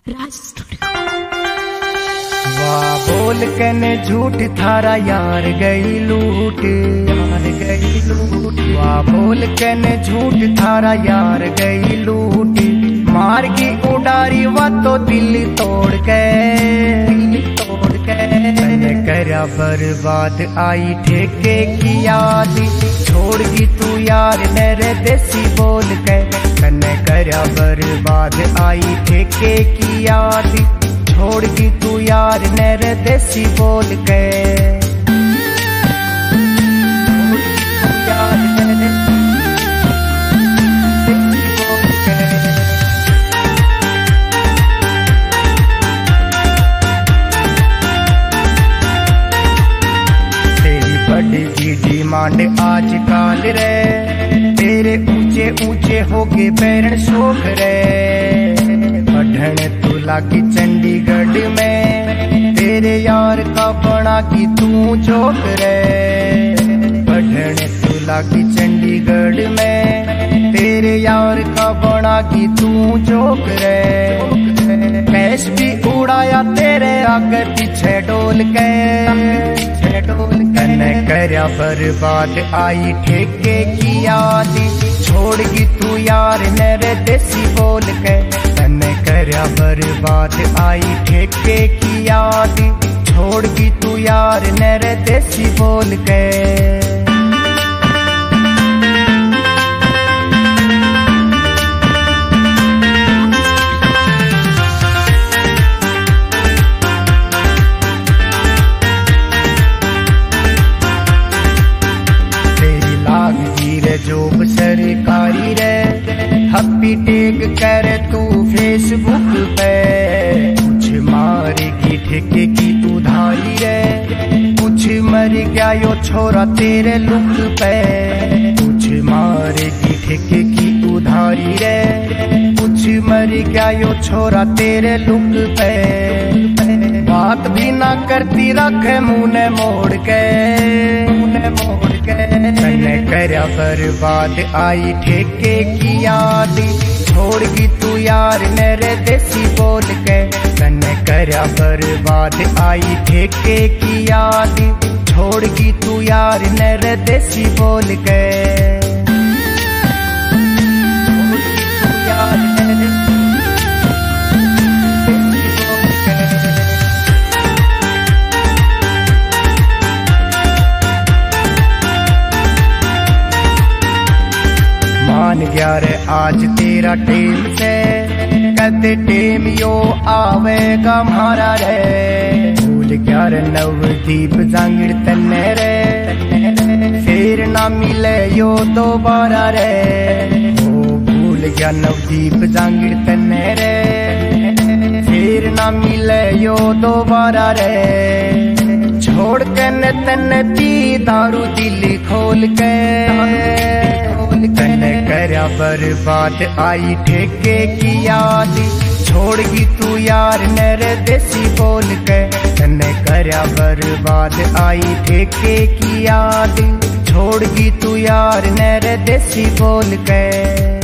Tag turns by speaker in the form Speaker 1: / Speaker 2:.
Speaker 1: राज studio.
Speaker 2: वाह बोल कने झूठ थारा यार गई लूट, यार गई लूट। वाह बोल कने झूठ थारा यार गई लूट। मार की उडारी वा तो दिल तोड़ के, दिल तोड़ के। मैंने करा बर्बाद आई ठेके की याद, छोड़गी तू यार मेरे देसी बोल के। मैंने करा बर्बाद आई ठेके की याद, छोड़गी तू यार मेरे देसी बोल के। तेरी बड़ी डिमांड आज काल रे, तेरे ऊंचे ऊंचे हो गए पैरण शोक रे। बढ़न तू लागी चंडीगढ़ में, तेरे यार का बना की तू चौक रे। बढ़न तू लागी चंडीगढ़ में, तेरे यार का बना की तू चौक रे। कैश भी उड़ाया तेरे आगे पीछे डोल के, पीछे डोल के। करया बर्बाद आई ठेके की याद, छोड़गी तू यार मेरे देसी बोल के। तने करया बर्बाद आई ठेके की याद, छोड़गी तू यार मेरे देसी बोल के। जॉब सरकारी रे, हप्पी टेक कर तू फेसबुक पे। कुछ मारेगी ठेके की उधारी रे, कुछ मर गया यो छोरा तेरे लुक पे। कुछ मारेगी ठेके की उधारी रे, कुछ मर गया यो छोरा तेरे लुक पे। बात भी ना करती रखे मुंह ने मोड़ के, मुंह ने मोड़ के। मैंने करया बर्बाद आई ठेके की याद, छोड़गी तू यार मेरे देसी बोल के। मैंने करया बर्बाद आई ठेके की याद, छोड़गी तू यार मेरे देसी बोल के। मान गया रे आज तेरा टेम से, कदे टेम यो आवेगा मारा रे। भूल गया रे नवदीप जांगिड़ तन्ने रे, फिर ना मिले यो दोबारा रे। ओ भूल गया नवदीप जांगिड़ तन्ने रे, फिर ना मिले यो दोबारा रे। छोड़ के न तन्ने पी दारू दिल खोल के। तने करया बर्बाद आई ठेके की याद, छोड़गी तू यार मेरे देसी बोल के। तने करया बर्बाद आई ठेके की याद, छोड़गी तू यार मेरे देसी बोल के।